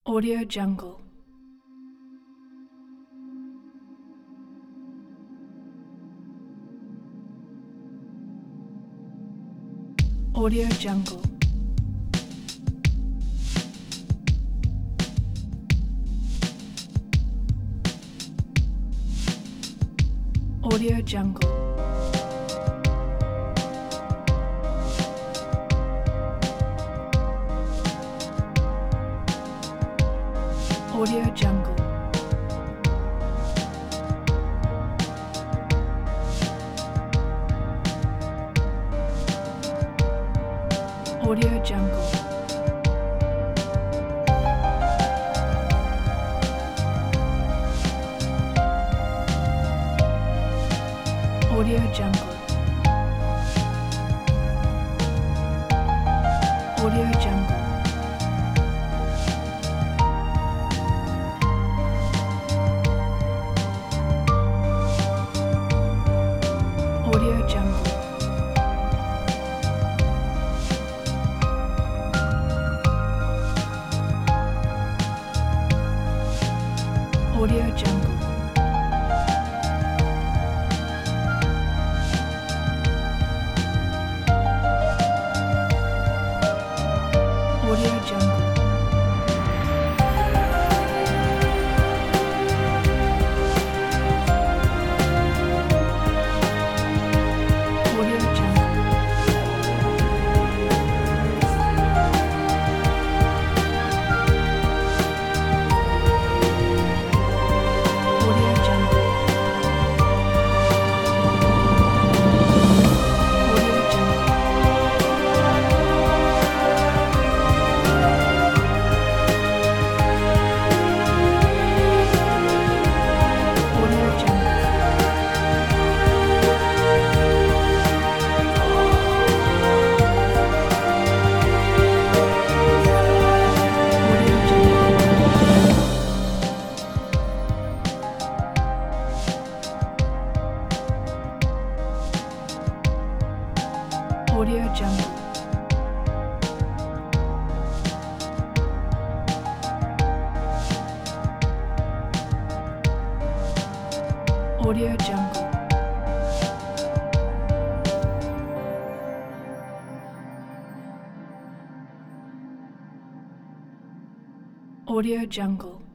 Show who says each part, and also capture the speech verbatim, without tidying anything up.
Speaker 1: Audio Jungle. Audio Jungle. Audio Jungle. Audio Jungle. Audio Jungle. Audio Jungle. Audio Jungle. Audio Jungle. Audio Jungle. Audio Jungle. Audio Jungle. Audio Jungle. Audio Jungle. Audio Jungle. Audio Jungle. Audio Jungle. Audio Jungle. Audio Jungle.